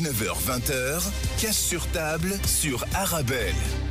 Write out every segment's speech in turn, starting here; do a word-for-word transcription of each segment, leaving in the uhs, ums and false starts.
dix-neuf heures vingt, cash sur table sur Arabelle.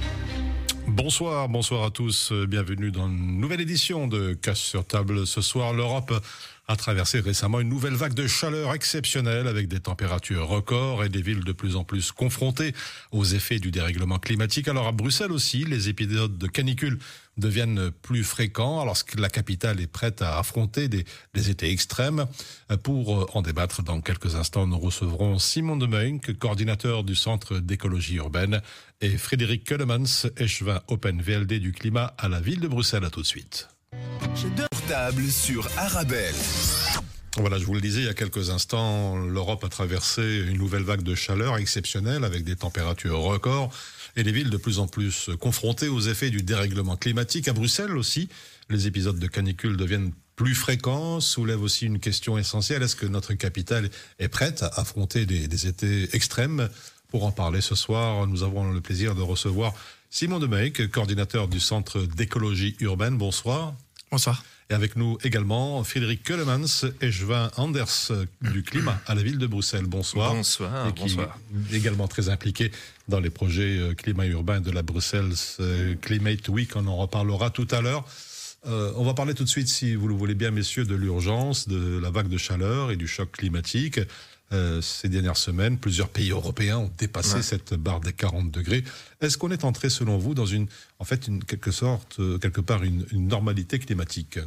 Bonsoir, bonsoir à tous. Bienvenue dans une nouvelle édition de Cash sur table. Ce soir, l'Europe a traversé récemment une nouvelle vague de chaleur exceptionnelle avec des températures records et des villes de plus en plus confrontées aux effets du dérèglement climatique. Alors à Bruxelles aussi, les épisodes de canicule deviennent plus fréquents alors que la capitale est prête à affronter des, des étés extrêmes. Pour en débattre dans quelques instants, nous recevrons Simon de Meunk, coordinateur du Centre d'écologie urbaine, et Frédéric Keulemans, échevin Open V L D du climat à la ville de Bruxelles. À tout de suite. Table sur Arabelle. Voilà, je vous le disais il y a quelques instants, l'Europe a traversé une nouvelle vague de chaleur exceptionnelle avec des températures records et des villes de plus en plus confrontées aux effets du dérèglement climatique. À Bruxelles aussi, les épisodes de canicule deviennent plus fréquents, soulèvent aussi une question essentielle. Est-ce que notre capitale est prête à affronter des, des étés extrêmes? Pour en parler ce soir, nous avons le plaisir de recevoir Simon de Meunk, coordinateur du Centre d'écologie urbaine. Bonsoir. Bonsoir. Et avec nous également Frédéric Keulemans, échevin Anders du climat à la ville de Bruxelles. Bonsoir. Bonsoir. Et qui bonsoir. est également très impliqué dans les projets climat urbain de la Bruxelles Climate Week. On en reparlera tout à l'heure. Euh, on va parler tout de suite, si vous le voulez bien, messieurs, de l'urgence, de la vague de chaleur et du choc climatique. Euh, ces dernières semaines, plusieurs pays européens ont dépassé ouais. cette barre des quarante degrés. Est-ce qu'on est entré, selon vous, dans une, en fait, une quelque sorte, euh, quelque part, une, une normalité climatique?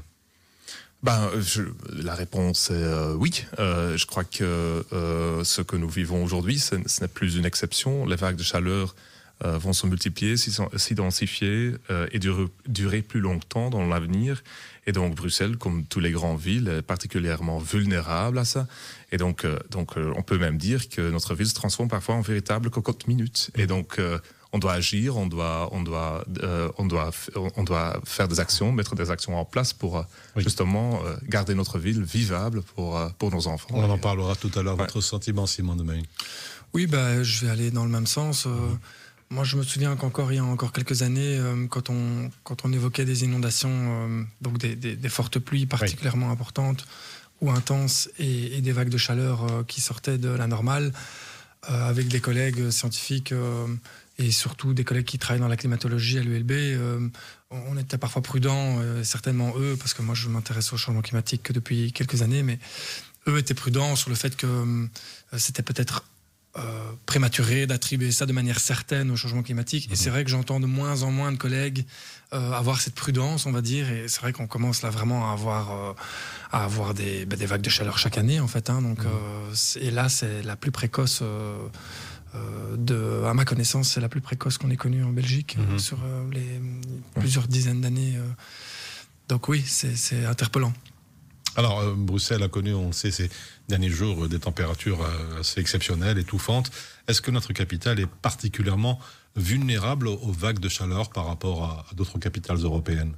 Ben, je, la réponse est euh, oui. Euh, je crois que euh, ce que nous vivons aujourd'hui, ce, ce n'est plus une exception. Les vagues de chaleur euh, vont se multiplier, s'identifier euh, et durer, durer plus longtemps dans l'avenir. Et donc Bruxelles, comme toutes les grandes villes, est particulièrement vulnérable à ça. Et donc, euh, donc euh, on peut même dire que notre ville se transforme parfois en véritable cocotte minute. Et donc, euh, on doit agir, on doit, on doit, euh, on doit, on doit faire des actions, mettre des actions en place pour euh, oui. justement euh, garder notre ville vivable pour euh, pour nos enfants. On en parlera tout à l'heure. Ouais. Votre sentiment, Simon de Meunk? Oui, bah, je vais aller dans le même sens. Euh, mmh. Moi, je me souviens qu'encore il y a encore quelques années, euh, quand on quand on évoquait des inondations, euh, donc des, des, des fortes pluies particulièrement oui. importantes ou intenses et, et des vagues de chaleur euh, qui sortaient de la normale, euh, avec des collègues scientifiques euh, et surtout des collègues qui travaillent dans la climatologie à l'U L B, euh, on était parfois prudents, euh, certainement eux, parce que moi je m'intéresse au changement climatique que depuis quelques années, mais eux étaient prudents sur le fait que euh, c'était peut-être Euh, prématuré d'attribuer ça de manière certaine au changement climatique. Mmh. Et c'est vrai que j'entends de moins en moins de collègues euh, avoir cette prudence, on va dire. Et c'est vrai qu'on commence là vraiment à avoir, euh, à avoir des, bah, des vagues de chaleur chaque année, en fait. Hein, donc, mmh. euh, et là, c'est la plus précoce, euh, euh, de, à ma connaissance, c'est la plus précoce qu'on ait connue en Belgique mmh. euh, sur euh, les plusieurs dizaines d'années. Euh. Donc oui, c'est, c'est interpellant. Alors, euh, Bruxelles a connu, on le sait, ces derniers jours, euh, des températures euh, assez exceptionnelles, étouffantes. Est-ce que notre capitale est particulièrement vulnérable aux, aux vagues de chaleur par rapport à, à d'autres capitales européennes?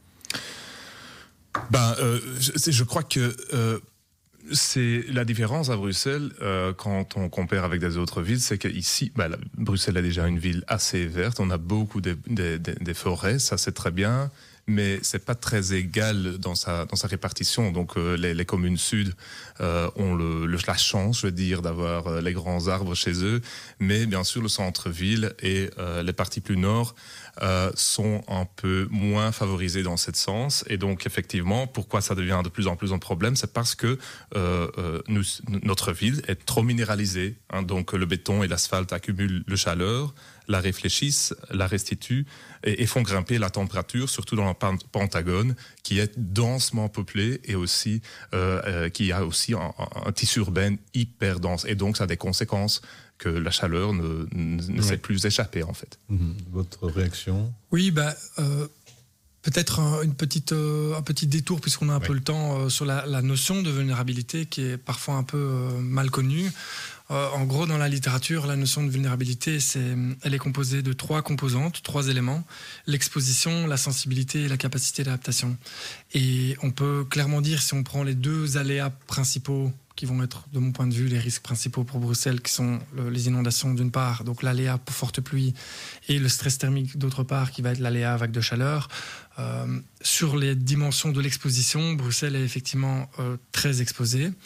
Ben, euh, je, je crois que euh, c'est la différence à Bruxelles euh, quand on compare avec des autres villes, c'est qu'ici, ben, la, Bruxelles est déjà une ville assez verte. On a beaucoup de, de, de, de forêts, ça c'est très bien. Mais c'est pas très égal dans sa dans sa répartition. Donc euh, les, les communes sud euh, ont le, le la chance, je veux dire, d'avoir euh, les grands arbres chez eux. Mais bien sûr, le centre-ville et euh, les parties plus nord euh, sont un peu moins favorisés dans ce sens. Et donc effectivement, pourquoi ça devient de plus en plus un problème, c'est parce que euh, euh, nous, notre ville est trop minéralisée. Hein, donc le béton et l'asphalte accumulent le chaleur, la réfléchissent, la restituent et, et font grimper la température, surtout dans le Pentagone, qui est densément peuplé et aussi euh, euh, qui a aussi un, un, un tissu urbain hyper dense. Et donc ça a des conséquences que la chaleur ne, ne, ne oui. sait plus échapper en fait. Mmh. Votre réaction? Oui, bah. Euh... Peut-être un, une petite, euh, un petit détour, puisqu'on a un oui. peu le temps, euh, sur la, la notion de vulnérabilité qui est parfois un peu euh, mal connue. Euh, en gros, dans la littérature, la notion de vulnérabilité, c'est, elle est composée de trois composantes, trois éléments: l'exposition, la sensibilité et la capacité d'adaptation. Et on peut clairement dire, si on prend les deux aléas principaux qui vont être, de mon point de vue, les risques principaux pour Bruxelles, qui sont le, les inondations d'une part, donc l'aléa pour forte pluie, et le stress thermique d'autre part, qui va être l'aléa vague de chaleur. Euh, sur les dimensions de l'exposition, Bruxelles est effectivement euh, très exposée.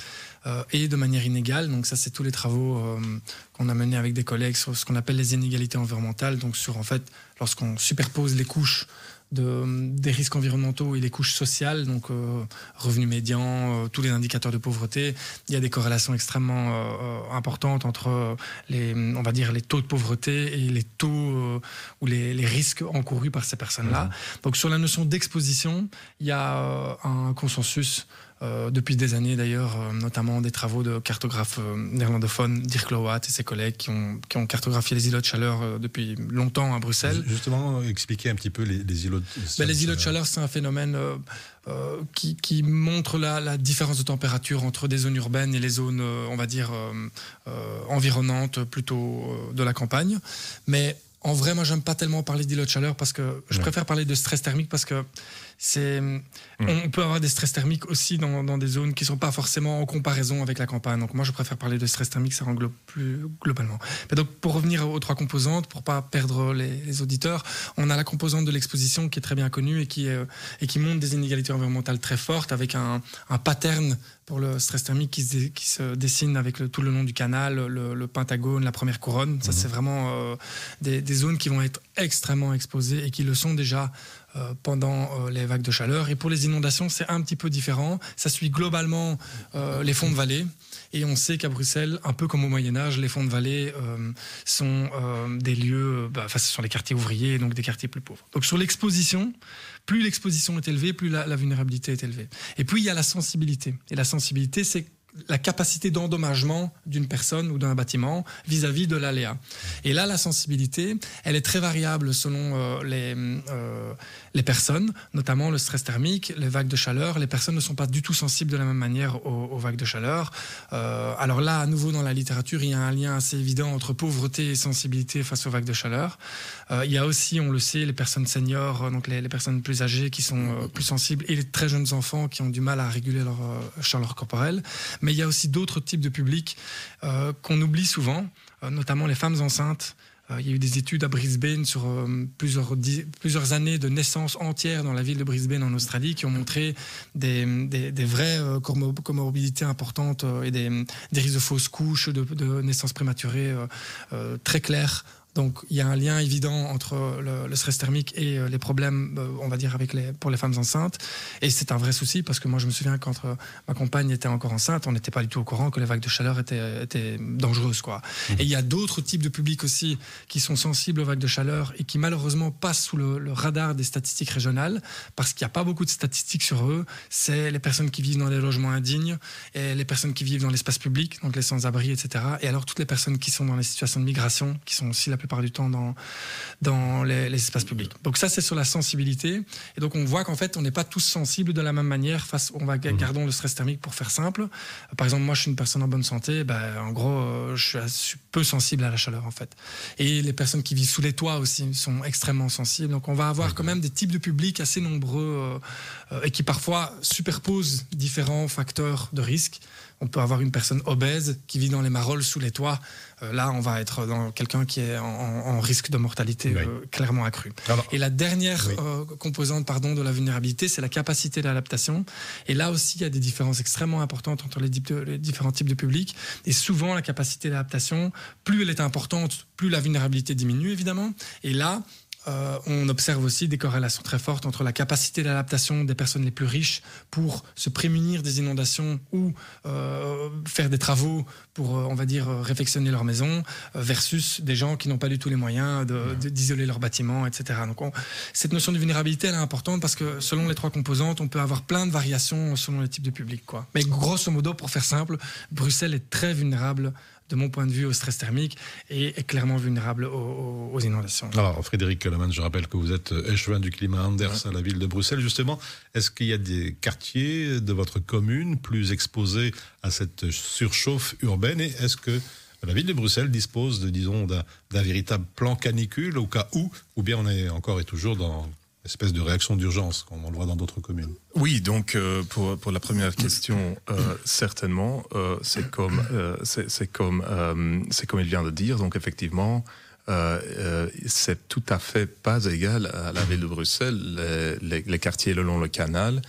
euh, et de manière inégale. Donc ça, c'est tous les travaux euh, qu'on a menés avec des collègues sur ce qu'on appelle les inégalités environnementales. Donc sur, en fait, lorsqu'on superpose les couches de, des risques environnementaux et les couches sociales, donc euh, revenus médians, euh, tous les indicateurs de pauvreté, il y a des corrélations extrêmement euh, importantes entre les, on va dire, les taux de pauvreté et les taux euh, ou les, les risques encourus par ces personnes-là. Mmh. Donc sur la notion d'exposition, il y a euh, un consensus Euh, depuis des années d'ailleurs, euh, notamment des travaux de cartographes euh, néerlandophones, Dirk Loat et ses collègues qui ont, qui ont cartographié les îlots de chaleur euh, depuis longtemps à Bruxelles. Justement, expliquer un petit peu les, les îlots de chaleur. Ben, les îlots de chaleur, c'est un phénomène euh, euh, qui, qui montre la, la différence de température entre des zones urbaines et les zones, euh, on va dire, euh, euh, environnantes, plutôt euh, de la campagne. Mais en vrai, moi, j'aime pas tellement parler d'îlots de chaleur parce que je ouais. préfère parler de stress thermique parce que c'est, mmh. on peut avoir des stress thermiques aussi dans, dans des zones qui sont pas forcément en comparaison avec la campagne. Donc moi, je préfère parler de stress thermique, ça englobe plus globalement. Mais donc, pour revenir aux trois composantes, pour pas perdre les, les auditeurs, on a la composante de l'exposition qui est très bien connue et qui, est, et qui montre des inégalités environnementales très fortes avec un, un pattern pour le stress thermique qui se, qui se dessine avec le, tout le long du canal, le, le pentagone, la première couronne. Ça, mmh. c'est vraiment euh, des, des zones qui vont être extrêmement exposées et qui le sont déjà euh, pendant euh, les vagues de chaleur. Et pour les inondations, c'est un petit peu différent. Ça suit globalement euh, les fonds de vallée. Et on sait qu'à Bruxelles, un peu comme au Moyen-Âge, les fonds de vallée euh, sont euh, des lieux, bah, enfin, ce sont les quartiers ouvriers, donc des quartiers plus pauvres. Donc sur l'exposition, plus l'exposition est élevée, plus la, la vulnérabilité est élevée. Et puis il y a la sensibilité. Et la sensibilité, c'est la capacité d'endommagement d'une personne ou d'un bâtiment vis-à-vis de l'aléa. Et là, la sensibilité, elle est très variable selon euh, les, euh, les personnes, notamment le stress thermique, les vagues de chaleur. Les personnes ne sont pas du tout sensibles de la même manière aux, aux vagues de chaleur. Euh, alors là, à nouveau, dans la littérature, il y a un lien assez évident entre pauvreté et sensibilité face aux vagues de chaleur. Euh, il y a aussi, on le sait, les personnes seniors, donc les, les personnes plus âgées qui sont euh, plus sensibles, et les très jeunes enfants qui ont du mal à réguler leur euh, chaleur corporelle. Mais il y a aussi d'autres types de publics euh, qu'on oublie souvent, euh, notamment les femmes enceintes. Euh, il y a eu des études à Brisbane sur euh, plusieurs, dix, plusieurs années de naissance entière dans la ville de Brisbane en Australie qui ont montré des, des, des vraies euh, comorbidités importantes euh, et des, des risques de fausses couches, de, de naissances prématurées euh, euh, très clairs. Donc, il y a un lien évident entre le, le stress thermique et euh, les problèmes, euh, on va dire, avec les, pour les femmes enceintes. Et c'est un vrai souci parce que moi, je me souviens quand euh, ma compagne était encore enceinte, on n'était pas du tout au courant que les vagues de chaleur étaient, étaient dangereuses, quoi. Mmh. Et il y a d'autres types de publics aussi qui sont sensibles aux vagues de chaleur et qui, malheureusement, passent sous le, le radar des statistiques régionales parce qu'il n'y a pas beaucoup de statistiques sur eux. C'est les personnes qui vivent dans les logements indignes et les personnes qui vivent dans l'espace public, donc les sans-abri, et cetera. Et alors, toutes les personnes qui sont dans les situations de migration, qui sont aussi la plupart du temps dans, dans les, les espaces publics. Donc ça, c'est sur la sensibilité. Et donc, on voit qu'en fait, on n'est pas tous sensibles de la même manière face, on va, gardons le stress thermique pour faire simple. Par exemple, moi, je suis une personne en bonne santé, ben, en gros, euh, je, suis, je suis peu sensible à la chaleur, en fait. Et les personnes qui vivent sous les toits aussi sont extrêmement sensibles. Donc, on va avoir quand même des types de publics assez nombreux euh, et qui parfois superposent différents facteurs de risque. On peut avoir une personne obèse qui vit dans les marolles sous les toits. Euh, là, on va être dans quelqu'un qui est en, en risque de mortalité oui. euh, clairement accru. Alors, et la dernière oui. euh, composante pardon, de la vulnérabilité, c'est la capacité d'adaptation. Et là aussi, il y a des différences extrêmement importantes entre les, de, les différents types de publics. Et souvent, la capacité d'adaptation, plus elle est importante, plus la vulnérabilité diminue, évidemment. Et là, Euh, on observe aussi des corrélations très fortes entre la capacité d'adaptation des personnes les plus riches pour se prémunir des inondations ou euh, faire des travaux pour, euh, on va dire, réfectionner leur maison euh, versus des gens qui n'ont pas du tout les moyens de, de, d'isoler leurs bâtiments, et cetera. Donc, on, cette notion de vulnérabilité, elle est importante parce que selon les trois composantes, on peut avoir plein de variations selon les types de publics, quoi. Mais grosso modo, pour faire simple, Bruxelles est très vulnérable de mon point de vue au stress thermique et est clairement vulnérable aux, aux inondations. Alors Frédéric Kellerman, je rappelle que vous êtes échevin du climat Anders à la ville de Bruxelles. Justement, est-ce qu'il y a des quartiers de votre commune plus exposés à cette surchauffe urbaine et est-ce que la ville de Bruxelles dispose, de, disons, d'un, d'un véritable plan canicule au cas où, ou bien on est encore et toujours dans espèce de réaction d'urgence, comme on le voit dans d'autres communes? Oui, donc euh, pour pour la première question, euh, certainement, euh, c'est comme euh, c'est, c'est comme euh, c'est comme il vient de dire. Donc effectivement, euh, euh, c'est tout à fait pas égal à la ville de Bruxelles. Les, les, les quartiers le long le canal,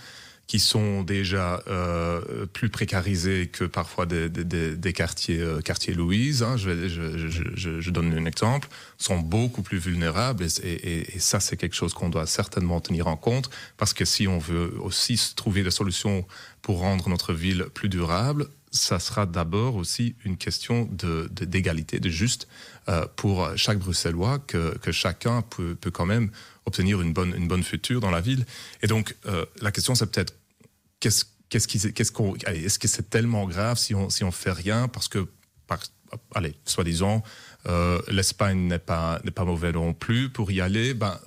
qui sont déjà euh, plus précarisés que parfois des, des, des quartiers, euh, quartiers Louise, hein, je, je, je, je, je donne un exemple, sont beaucoup plus vulnérables et, et, et ça c'est quelque chose qu'on doit certainement tenir en compte parce que si on veut aussi trouver des solutions pour rendre notre ville plus durable, ça sera d'abord aussi une question de, de, d'égalité, de juste euh, pour chaque Bruxellois que, que chacun peut, peut quand même obtenir une bonne, une bonne future dans la ville. Et donc, euh, la question, c'est peut-être, qu'est-ce, qu'est-ce qui, qu'est-ce qu'on, allez, est-ce que c'est tellement grave si on si on fait rien parce que, par, allez, soi-disant, euh, l'Espagne n'est pas, n'est pas mauvais non plus pour y aller, ben...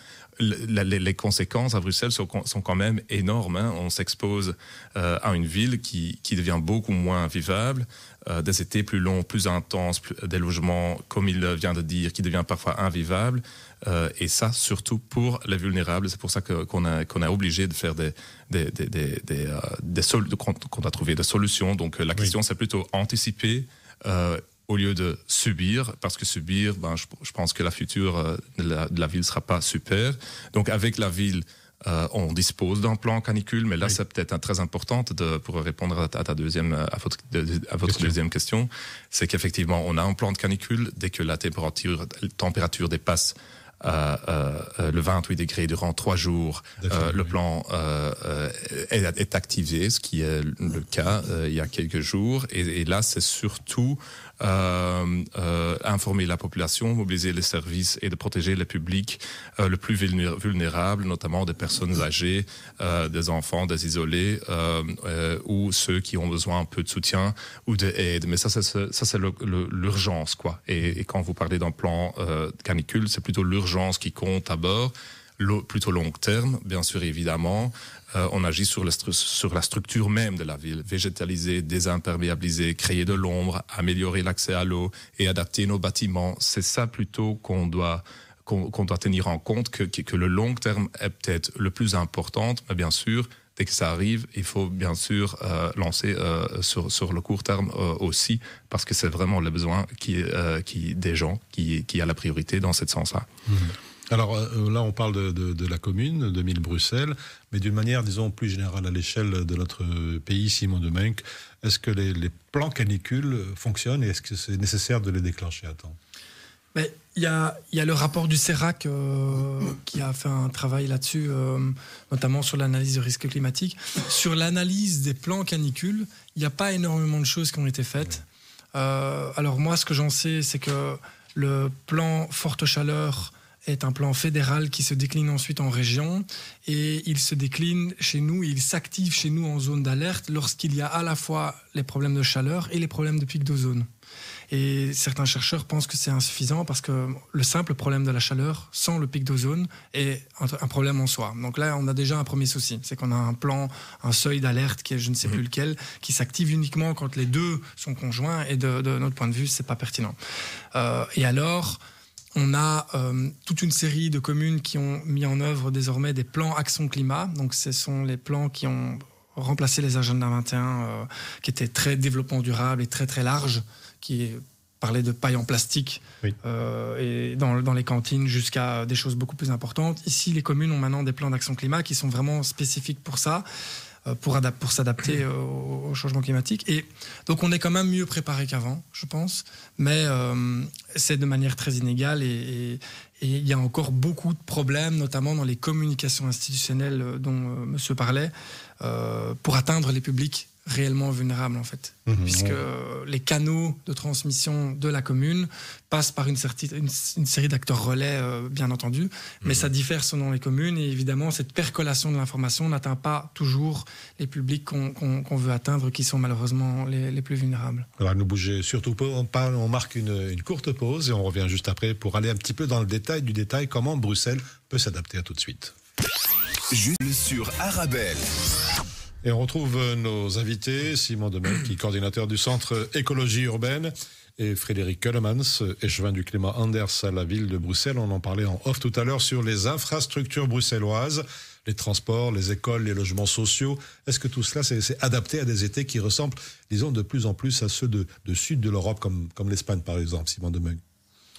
Les, les conséquences à Bruxelles sont, sont quand même énormes. Hein. On s'expose euh, à une ville qui, qui devient beaucoup moins vivable, euh, des étés plus longs, plus intenses, plus, des logements, comme il vient de dire, qui devient parfois invivables. Euh, et ça, surtout pour les vulnérables. C'est pour ça que, qu'on a, qu'on a obligé de faire des, des, des, des, des, euh, des sol- qu'on, qu'on a trouvé des solutions. Donc la question, oui. c'est plutôt anticiper. Euh, au lieu de subir, parce que subir, ben, je, je pense que la future de la, de la ville ne sera pas super. Donc avec la ville, euh, on dispose d'un plan canicule, mais là oui. c'est peut-être très important de, pour répondre à ta deuxième, à votre, à votre question. deuxième question, c'est qu'effectivement on a un plan de canicule dès que la température, la température dépasse Euh, euh, le vingt-huit degrés durant trois jours, euh, le plan euh, euh, est, est activé, ce qui est le cas euh, il y a quelques jours. Et, et là, c'est surtout euh, euh, informer la population, mobiliser les services et de protéger les publics euh, le plus vulnérables, notamment des personnes âgées, euh, des enfants, des isolés euh, euh, ou ceux qui ont besoin un peu de soutien ou d'aide. Mais ça, c'est, ça, c'est le, le, l'urgence, quoi. Et, et quand vous parlez d'un plan euh, canicule, c'est plutôt l'urgence qui compte à bord, plutôt long terme, bien sûr, évidemment. Euh, on agit sur, le stru- sur la structure même de la ville, végétaliser, désimperméabiliser, créer de l'ombre, améliorer l'accès à l'eau et adapter nos bâtiments. C'est ça plutôt qu'on doit, qu'on, qu'on doit tenir en compte, que, que le long terme est peut-être le plus important, mais bien sûr, dès que ça arrive, il faut bien sûr euh, lancer euh, sur, sur le court terme euh, aussi, parce que c'est vraiment le besoin qui, euh, qui, des gens qui, qui a la priorité dans ce sens-là. Mmh. Alors euh, là, on parle de, de, de la commune, de Mille Bruxelles, mais d'une manière, disons, plus générale à l'échelle de notre pays, Simon de Menck, est-ce que les, les plans canicules fonctionnent et est-ce que c'est nécessaire de les déclencher à temps ? Mais il y a, y a le rapport du CERAC euh, qui a fait un travail là-dessus, euh, notamment sur l'analyse du risque climatique. Sur l'analyse des plans canicules, il n'y a pas énormément de choses qui ont été faites. Euh, alors moi, ce que j'en sais, c'est que le plan forte chaleur est un plan fédéral qui se décline ensuite en région et il se décline chez nous, il s'active chez nous en zone d'alerte lorsqu'il y a à la fois les problèmes de chaleur et les problèmes de pic d'ozone. Et certains chercheurs pensent que c'est insuffisant parce que le simple problème de la chaleur sans le pic d'ozone est un problème en soi. Donc là, on a déjà un premier souci. C'est qu'on a un plan, un seuil d'alerte qui est je ne sais plus lequel, qui s'active uniquement quand les deux sont conjoints et de, de notre point de vue, c'est pas pertinent. Euh, et alors, on a euh, toute une série de communes qui ont mis en œuvre désormais des plans Action Climat. Donc ce sont les plans qui ont remplacé les agendas vingt et un, euh, qui étaient très développement durable et très très larges, qui parlait de paille en plastique oui. euh, et dans, dans les cantines jusqu'à des choses beaucoup plus importantes. Ici, les communes ont maintenant des plans d'action climat qui sont vraiment spécifiques pour ça, euh, pour, adap- pour s'adapter euh, au, au changement climatique. Et donc, on est quand même mieux préparé qu'avant, je pense, mais euh, c'est de manière très inégale et il y a encore beaucoup de problèmes, notamment dans les communications institutionnelles dont euh, monsieur parlait, euh, pour atteindre les publics réellement vulnérables en fait, mmh, puisque ouais. les canaux de transmission de la commune passent par une, certi- une, une série d'acteurs relais, euh, bien entendu, mmh. mais ça diffère selon les communes et évidemment cette percolation de l'information n'atteint pas toujours les publics qu'on, qu'on, qu'on veut atteindre, qui sont malheureusement les, les plus vulnérables. Alors ne bougez surtout pas, on, parle, on marque une, une courte pause et on revient juste après pour aller un petit peu dans le détail du détail, comment Bruxelles peut s'adapter. À tout de suite. Juste sur Arabelle. Et on retrouve nos invités, Simon de Menck, qui est coordinateur du Centre Écologie Urbaine, et Frédéric Keulemans, échevin du climat Anders à la ville de Bruxelles. On en parlait en off tout à l'heure sur les infrastructures bruxelloises, les transports, les écoles, les logements sociaux. Est-ce que tout cela, c'est, c'est adapté à des étés qui ressemblent, disons, de plus en plus à ceux de, de sud de l'Europe, comme, comme l'Espagne, par exemple, Simon de Menck?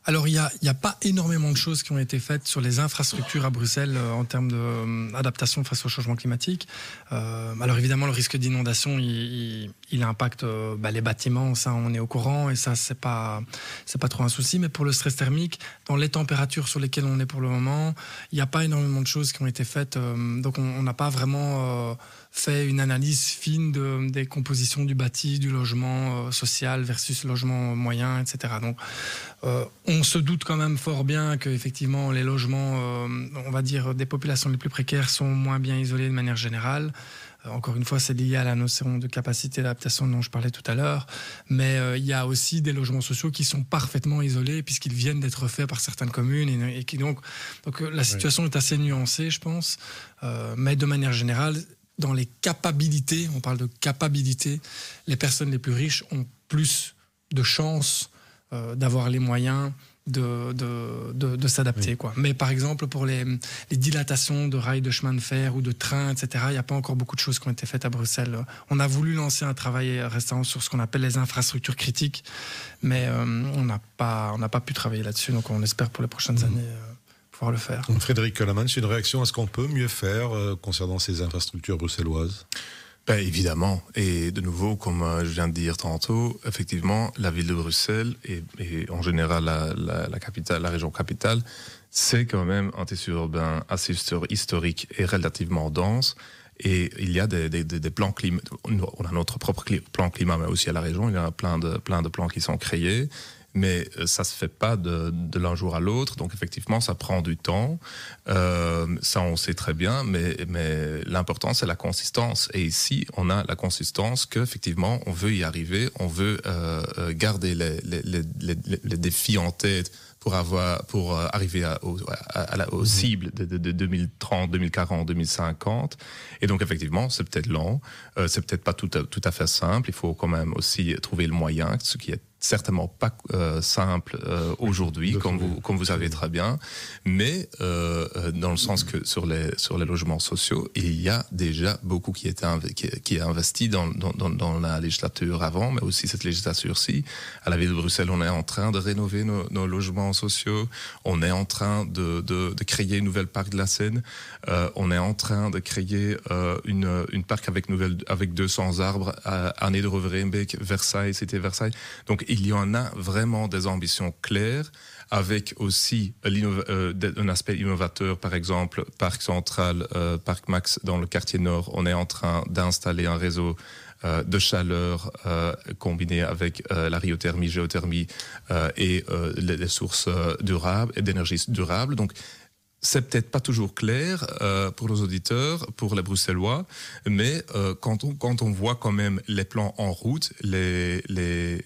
Alors, il n'y a, y a pas énormément de choses qui ont été faites sur les infrastructures à Bruxelles euh, en termes d'adaptation face au changement climatique. Euh, alors, évidemment, le risque d'inondation, il, il, il impacte euh, bah, les bâtiments, ça, on est au courant, et ça, c'est pas, c'est pas trop un souci. Mais pour le stress thermique, dans les températures sur lesquelles on est pour le moment, il n'y a pas énormément de choses qui ont été faites. Euh, donc, on n'a pas vraiment... Euh, fait une analyse fine de, des compositions du bâti, du logement euh, social versus logement moyen, et cetera. Donc, euh, on se doute quand même fort bien que effectivement les logements, euh, on va dire, des populations les plus précaires sont moins bien isolés de manière générale. Euh, encore une fois, c'est lié à la notion de capacité d'adaptation dont je parlais tout à l'heure. Mais euh, il y a aussi des logements sociaux qui sont parfaitement isolés puisqu'ils viennent d'être faits par certaines communes et, et qui donc, donc la situation oui. est assez nuancée, je pense. Euh, mais de manière générale, dans les capacités, on parle de capacités, les personnes les plus riches ont plus de chances euh, d'avoir les moyens de, de, de, de s'adapter. Oui. Quoi. Mais par exemple, pour les, les dilatations de rails de chemin de fer ou de trains, et cetera, il n'y a pas encore beaucoup de choses qui ont été faites à Bruxelles. On a voulu lancer un travail récent sur ce qu'on appelle les infrastructures critiques, mais euh, on n'a pas, on n'a pas pu travailler là-dessus, donc on espère pour les prochaines mmh. années... Euh, pouvoir le faire. Frédéric Coleman, c'est une réaction à ce qu'on peut mieux faire euh, concernant ces infrastructures bruxelloises? Ben, évidemment. Et de nouveau, comme euh, je viens de dire tantôt, effectivement, la ville de Bruxelles et, et en général la, la, la capitale, la région capitale, c'est quand même un tissu urbain assez historique et relativement dense. Et il y a des, des, des plans climat. On a notre propre plan climat, mais aussi à la région, il y a plein de, plein de plans qui sont créés. Mais ça se fait pas de, de l'un jour à l'autre, donc effectivement ça prend du temps, euh, ça on sait très bien, mais, mais l'important c'est la consistance. Et ici on a la consistance qu'effectivement on veut y arriver, on veut euh, garder les, les, les, les, les défis en tête pour avoir pour arriver à, aux, à, à, aux cibles de, de, de deux mille trente, deux mille quarante, deux mille cinquante. Et donc effectivement c'est peut-être lent, euh, c'est peut-être pas tout à, tout à fait simple, il faut quand même aussi trouver le moyen, ce qui est certainement pas euh, simple euh, aujourd'hui, comme vous, comme vous savez très bien, mais euh, dans le sens que sur les, sur les logements sociaux, il y a déjà beaucoup qui est, inv- qui, qui est investi dans, dans, dans la législature avant, mais aussi cette législature-ci. À la ville de Bruxelles, on est en train de rénover nos, nos logements sociaux, on est en train de, de, de créer une nouvelle parc de la Seine, euh, on est en train de créer euh, une, une parc avec, nouvelle, avec deux cents arbres à Année de Rovereenbeek, Versailles, c'était Versailles. Donc, il y en a vraiment des ambitions claires, avec aussi euh, un aspect innovateur, par exemple, Parc Central, euh, Parc Max dans le quartier Nord, on est en train d'installer un réseau euh, de chaleur euh, combiné avec euh, la ryothermie, géothermie euh, et euh, les, les sources euh, durables et d'énergie durable. Donc, c'est peut-être pas toujours clair euh, pour nos auditeurs, pour les Bruxellois, mais euh, quand on quand on voit quand même les plans en route, les les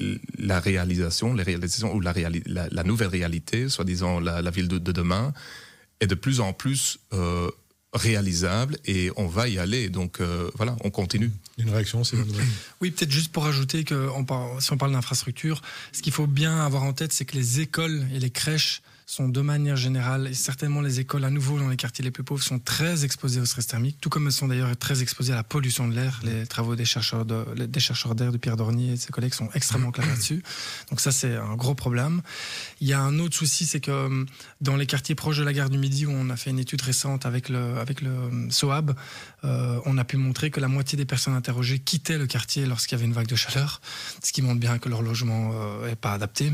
la réalisation, les réalisations ou la réali- la, la nouvelle réalité, soi-disant la, la ville de, de demain, est de plus en plus euh, réalisable et on va y aller. Donc euh, voilà, on continue. Une réaction, c'est une... Oui, peut-être juste pour ajouter que on parle, si on parle d'infrastructure, ce qu'il faut bien avoir en tête, c'est que les écoles et les crèches sont de manière générale, et certainement les écoles à nouveau dans les quartiers les plus pauvres, sont très exposées au stress thermique, tout comme elles sont d'ailleurs très exposées à la pollution de l'air. Les travaux des chercheurs, de, des chercheurs d'air de Pierre Dornier et de ses collègues sont extrêmement clairs là-dessus. Donc ça, c'est un gros problème. Il y a un autre souci, c'est que dans les quartiers proches de la gare du Midi, où on a fait une étude récente avec le, avec le SOAB, euh, on a pu montrer que la moitié des personnes interrogées quittaient le quartier lorsqu'il y avait une vague de chaleur, ce qui montre bien que leur logement n'est euh, pas adapté.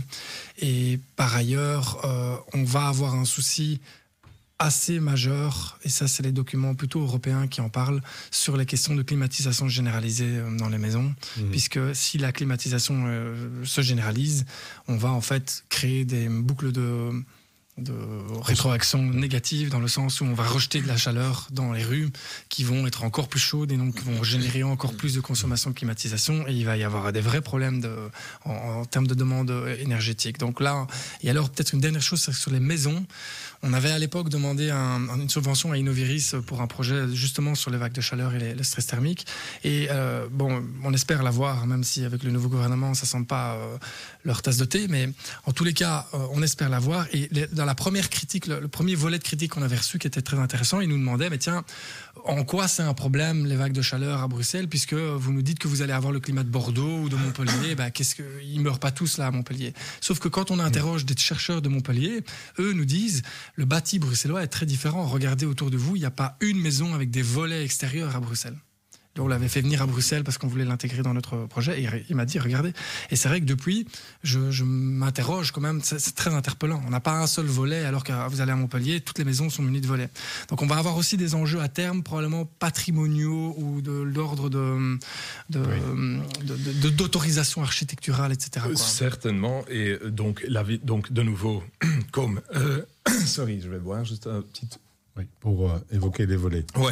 Et par ailleurs, euh, on va avoir un souci assez majeur, et ça c'est les documents plutôt européens qui en parlent, sur les questions de climatisation généralisée dans les maisons, mmh. puisque si la climatisation euh, se généralise, on va en fait créer des boucles de... de rétroaction négative, dans le sens où on va rejeter de la chaleur dans les rues qui vont être encore plus chaudes et donc vont générer encore plus de consommation de climatisation, et il va y avoir des vrais problèmes de, en, en termes de demande énergétique. Donc là, et alors peut-être une dernière chose, c'est sur les maisons. On avait à l'époque demandé un, une subvention à Innoviris pour un projet justement sur les vagues de chaleur et les, le stress thermique. Et euh, bon, on espère l'avoir, même si avec le nouveau gouvernement, ça ne semble pas euh, leur tasse de thé. Mais en tous les cas, euh, on espère l'avoir. Et les, dans la première critique, le, le premier volet de critique qu'on avait reçu qui était très intéressant, il nous demandait, mais tiens, en quoi c'est un problème les vagues de chaleur à Bruxelles, puisque vous nous dites que vous allez avoir le climat de Bordeaux ou de Montpellier, bah, qu'est-ce que, ils meurent pas tous là à Montpellier. Sauf que quand on interroge des chercheurs de Montpellier, eux nous disent, le bâti bruxellois est très différent. Regardez autour de vous, il n'y a pas une maison avec des volets extérieurs à Bruxelles. On l'avait fait venir à Bruxelles parce qu'on voulait l'intégrer dans notre projet. Et il m'a dit, regardez. Et c'est vrai que depuis, je, je m'interroge quand même. C'est, c'est très interpellant. On n'a pas un seul volet, alors que vous allez à Montpellier, toutes les maisons sont munies de volets. Donc on va avoir aussi des enjeux à terme, probablement patrimoniaux ou de l'ordre de, de, oui. de, de, de d'autorisation architecturale, et cetera. Quoi. Certainement. Et donc, la vie, donc de nouveau, comme... Euh, sorry, je vais boire juste un petit... Oui, pour euh, évoquer les volets. Ouais.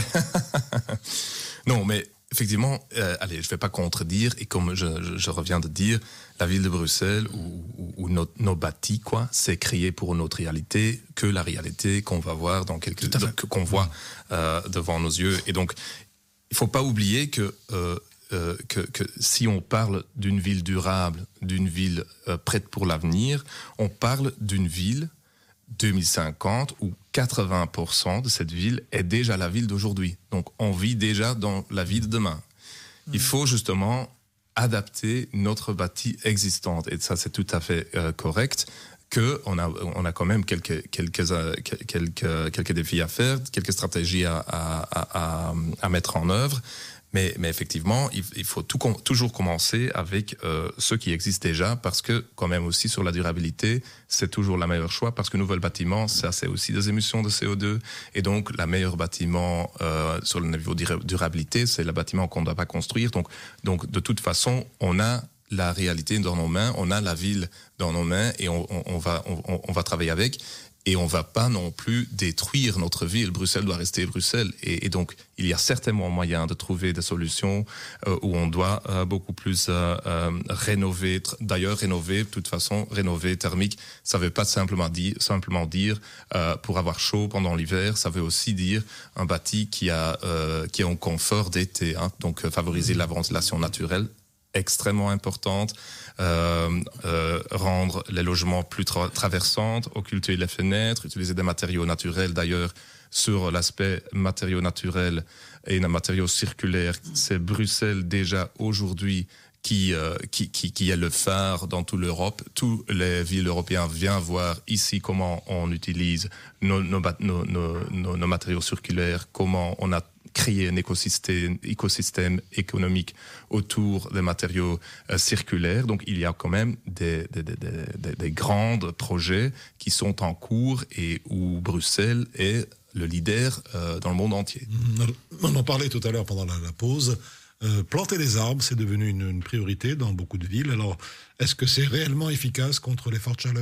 Non, mais... Effectivement, euh, allez, je ne vais pas contredire, et comme je, je, je reviens de dire, la ville de Bruxelles ou, ou, ou nos, nos bâtis, quoi, c'est créé pour une autre réalité que la réalité qu'on va voir dans quelques, de, qu'on voit euh, devant nos yeux. Et donc, il ne faut pas oublier que, euh, euh, que, que si on parle d'une ville durable, d'une ville euh, prête pour l'avenir, on parle d'une ville deux mille cinquante où quatre-vingts pour cent de cette ville est déjà la ville d'aujourd'hui. Donc on vit déjà dans la vie de demain. Mmh. Il faut justement adapter notre bâti existant. Et ça, c'est tout à fait euh, correct. Qu'on a, on a quand même quelques, quelques, euh, quelques, quelques défis à faire, quelques stratégies à, à, à, à mettre en œuvre. Mais, mais effectivement, il, il faut tout, toujours commencer avec euh, ce qui existe déjà, parce que quand même aussi sur la durabilité, c'est toujours le meilleur choix, parce que nouvel bâtiment, ça c'est aussi des émissions de C O deux, et donc le meilleur bâtiment euh, sur le niveau de durabilité, c'est le bâtiment qu'on ne doit pas construire. Donc, donc de toute façon, on a la réalité dans nos mains, on a la ville dans nos mains, et on, on, on, va, on, on va travailler avec. Et on ne va pas non plus détruire notre ville. Bruxelles doit rester Bruxelles. Et, et donc, il y a certainement moyen de trouver des solutions euh, où on doit euh, beaucoup plus euh, euh, rénover. D'ailleurs, rénover, de toute façon, rénover thermique, ça ne veut pas simplement dire, simplement dire euh, pour avoir chaud pendant l'hiver. Ça veut aussi dire un bâti qui a, euh, qui a un confort d'été. Hein, donc, euh, favoriser la ventilation naturelle, extrêmement importante. Euh, euh, rendre les logements plus tra- traversants, occulter les fenêtres, utiliser des matériaux naturels. D'ailleurs, sur l'aspect matériaux naturels et les matériaux circulaires, c'est Bruxelles déjà aujourd'hui qui, euh, qui, qui, qui est le phare dans toute l'Europe. Toutes les villes européennes viennent voir ici comment on utilise nos, nos, nos, nos, nos matériaux circulaires, comment on a créer un écosystème, écosystème économique autour des matériaux euh, circulaires. Donc, il y a quand même des, des, des, des, des grands projets qui sont en cours et où Bruxelles est le leader euh, dans le monde entier. On en parlait tout à l'heure pendant la, la pause. Euh, planter des arbres, c'est devenu une, une priorité dans beaucoup de villes. Alors, est-ce que c'est réellement efficace contre les fortes chaleurs ?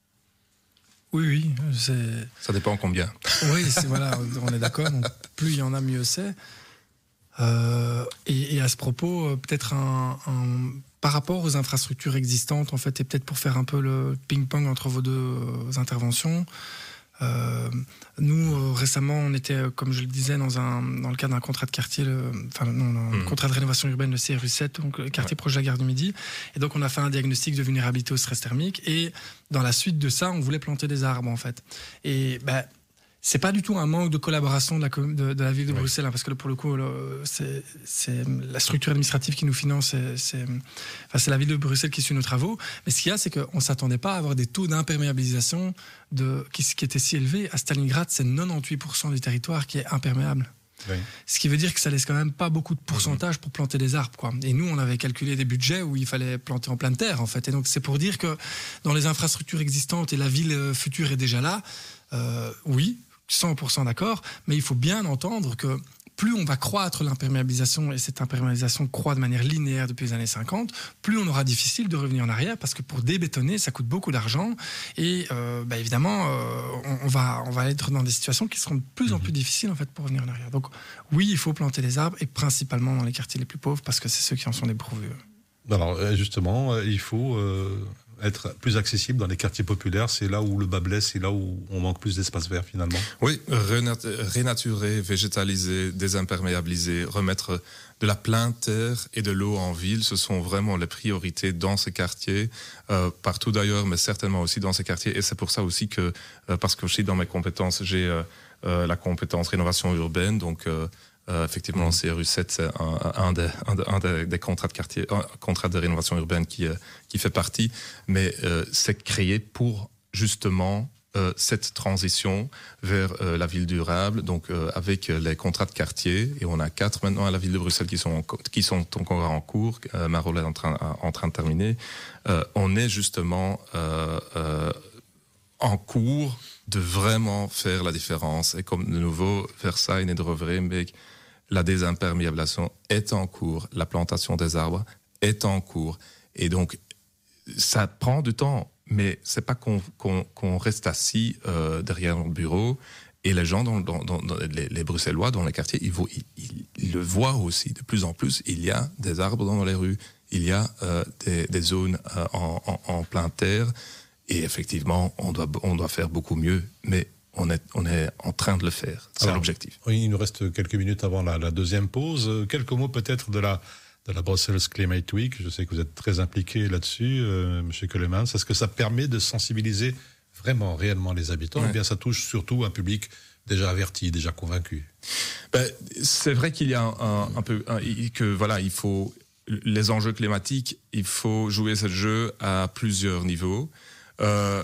Oui, oui. C'est... Ça dépend combien. Oui, c'est, voilà, on est d'accord. Donc, plus il y en a, mieux c'est. Euh, et, et à ce propos, peut-être un, un, par rapport aux infrastructures existantes, en fait, et peut-être pour faire un peu le ping-pong entre vos deux interventions, euh, nous, euh, récemment, on était, comme je le disais, dans, un, dans le cadre d'un contrat de quartier, le, enfin, non, un mmh. contrat de rénovation urbaine, le C R U sept, donc le quartier ouais. proche de la gare du Midi. Et donc, on a fait un diagnostic de vulnérabilité au stress thermique. Et dans la suite de ça, on voulait planter des arbres, en fait. Et ben, c'est pas du tout un manque de collaboration de la, de, de la ville de oui. Bruxelles, hein, parce que pour le coup, le, c'est, c'est la structure administrative qui nous finance, c'est, c'est, enfin, c'est la ville de Bruxelles qui suit nos travaux. Mais ce qu'il y a, c'est qu'on ne s'attendait pas à avoir des taux d'imperméabilisation de, qui, qui étaient si élevés. À Stalingrad, c'est quatre-vingt-dix pour cent du territoire qui est imperméable. Oui. Ce qui veut dire que ça laisse quand même pas beaucoup de pourcentage pour planter des arbres, quoi. Et nous, on avait calculé des budgets où il fallait planter en pleine terre, en fait. Et donc, c'est pour dire que dans les infrastructures existantes et la ville future est déjà là, euh, oui, cent pour cent d'accord, mais il faut bien entendre que plus on va croître l'imperméabilisation, et cette imperméabilisation croît de manière linéaire depuis les années cinquante, plus on aura difficile de revenir en arrière, parce que pour débétonner, ça coûte beaucoup d'argent, et euh, bah évidemment, euh, on, on, va, on va être dans des situations qui seront de plus en plus difficiles en fait, pour revenir en arrière. Donc oui, il faut planter les arbres, et principalement dans les quartiers les plus pauvres, parce que c'est ceux qui en sont dépourvus. Alors justement, il faut euh, être plus accessible dans les quartiers populaires. C'est là où le bas blesse, c'est là où on manque plus d'espace vert finalement. Oui, renat- rénaturer, végétaliser, désimperméabiliser, remettre de la pleine terre et de l'eau en ville, ce sont vraiment les priorités dans ces quartiers, euh, partout d'ailleurs, mais certainement aussi dans ces quartiers. Et c'est pour ça aussi que, euh, parce que aussi dans mes compétences, j'ai euh, euh, la compétence rénovation urbaine, donc euh, Euh, effectivement, le C R U sept, c'est un, un, des, un, un des, des contrats de quartier, un contrat de rénovation urbaine qui, euh, qui fait partie, mais euh, c'est créé pour justement euh, cette transition vers euh, la ville durable, donc euh, avec les contrats de quartier, et on a quatre maintenant à la ville de Bruxelles qui sont, en, qui sont encore en cours, euh, ma rôle est en train, en train de terminer. Euh, on est justement euh, euh, en cours de vraiment faire la différence, et comme de nouveau, Versailles n'est de revers, mais la désimperméabilisation est en cours, la plantation des arbres est en cours. Et donc, ça prend du temps, mais c'est pas qu'on, qu'on, qu'on reste assis euh, derrière le bureau. Et les gens, dans, dans, dans, dans les, les Bruxellois, dans les quartiers, ils, ils, ils, ils le voient aussi. De plus en plus, il y a des arbres dans les rues, il y a euh, des, des zones euh, en, en, en plein terre. Et effectivement, on doit, on doit faire beaucoup mieux, mais on est, on est en train de le faire. C'est Alors, l'objectif. Oui, il nous reste quelques minutes avant la, la deuxième pause. Quelques mots peut-être de la, de la Brussels Climate Week. Je sais que vous êtes très impliqué là-dessus, euh, M. Keulemans. Est-ce que ça permet de sensibiliser vraiment, réellement les habitants, ouais. ou bien ça touche surtout un public déjà averti, déjà convaincu? Ben, c'est vrai qu'il y a un, un, un peu... Un, que voilà, il faut... Les enjeux climatiques, il faut jouer ce jeu à plusieurs niveaux. Euh,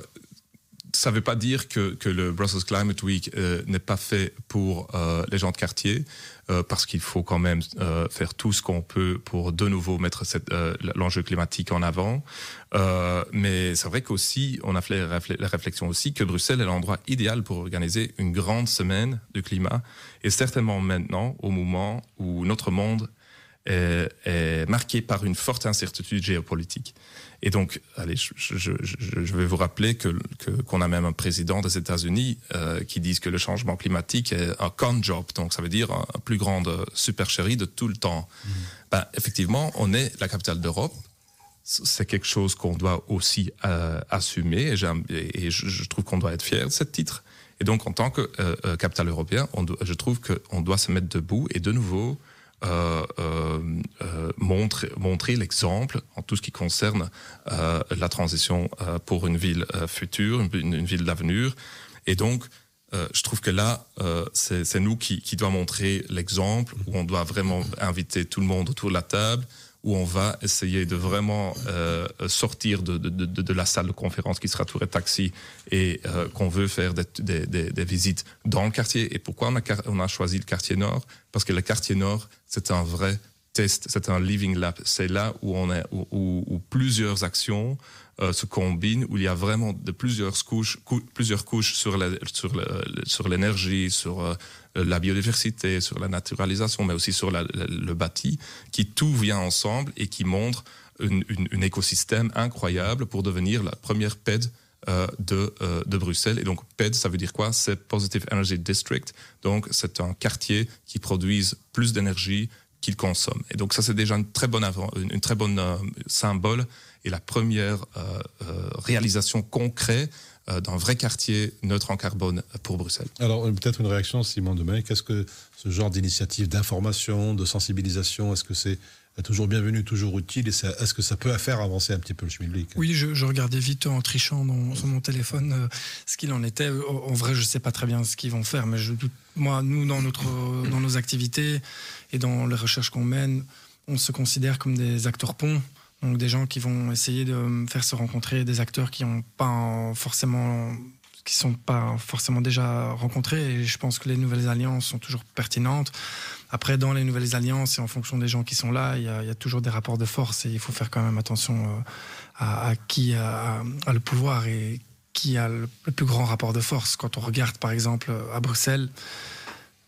ça ne veut pas dire que, que le Brussels Climate Week euh, n'est pas fait pour euh, les gens de quartier, euh, parce qu'il faut quand même euh, faire tout ce qu'on peut pour de nouveau mettre cette, euh, l'enjeu climatique en avant. Euh, mais c'est vrai qu'aussi, on a fait la réflexion aussi que Bruxelles est l'endroit idéal pour organiser une grande semaine du climat, et certainement maintenant, au moment où notre monde est, est marqué par une forte incertitude géopolitique. Et donc, allez, je, je, je, je vais vous rappeler que, que, qu'on a même un président des États-Unis euh, qui dit que le changement climatique est un con job, donc ça veut dire un, un plus grande supercherie de tout le temps. Mmh. Ben, effectivement, on est la capitale d'Europe. C'est quelque chose qu'on doit aussi euh, assumer, et, et je, je trouve qu'on doit être fier de ce titre. Et donc, en tant que euh, capitale européenne, on do, je trouve qu'on doit se mettre debout et de nouveau Euh, euh, euh, montrer, montrer l'exemple en tout ce qui concerne euh, la transition euh, pour une ville euh, future, une, une ville d'avenir. Et donc, euh, je trouve que là, euh, c'est, c'est nous qui, qui doit montrer l'exemple, où on doit vraiment inviter tout le monde autour de la table, où on va essayer de vraiment euh, sortir de, de, de, de la salle de conférence qui sera Tour et Taxi, et euh, qu'on veut faire des, des, des, des visites dans le quartier. Et pourquoi on a, on a choisi le quartier Nord? Parce que le quartier Nord, c'est un vrai test, c'est un living lab. C'est là où, on est, où, où, où plusieurs actions euh, se combinent, où il y a vraiment de plusieurs couches, cou- plusieurs couches sur, la, sur, le, sur l'énergie, sur euh, la biodiversité, sur la naturalisation, mais aussi sur la, le, le bâti, qui tout vient ensemble et qui montre une, une, un écosystème incroyable pour devenir la première P E D euh, de, euh, de Bruxelles. Et donc P E D, ça veut dire quoi? C'est Positive Energy District. Donc c'est un quartier qui produise plus d'énergie qu'il consomme. Et donc ça, c'est déjà une très bonne, avant, une, une très bonne euh, symbole, et la première euh, euh, réalisation concrète euh, d'un vrai quartier neutre en carbone pour Bruxelles. Alors, peut-être une réaction, Simon Demain. Qu'est-ce que ce genre d'initiative d'information, de sensibilisation, est-ce que c'est toujours bienvenu, toujours utile, et ça, est-ce que ça peut faire avancer un petit peu le schmilblick? Oui, je, je regardais vite en trichant dans, sur mon téléphone euh, ce qu'il en était. En vrai, je ne sais pas très bien ce qu'ils vont faire, mais je doute. Moi, nous, dans, notre, dans nos activités et dans les recherches qu'on mène, on se considère comme des acteurs ponts. Donc des gens qui vont essayer de faire se rencontrer des acteurs qui ont pas forcément, qui sont pas forcément déjà rencontrés. Et je pense que les nouvelles alliances sont toujours pertinentes. Après, dans les nouvelles alliances et en fonction des gens qui sont là, il y a, il y a toujours des rapports de force, et il faut faire quand même attention à, à qui a, a le pouvoir et qui a le, le plus grand rapport de force. Quand on regarde, par exemple, à Bruxelles,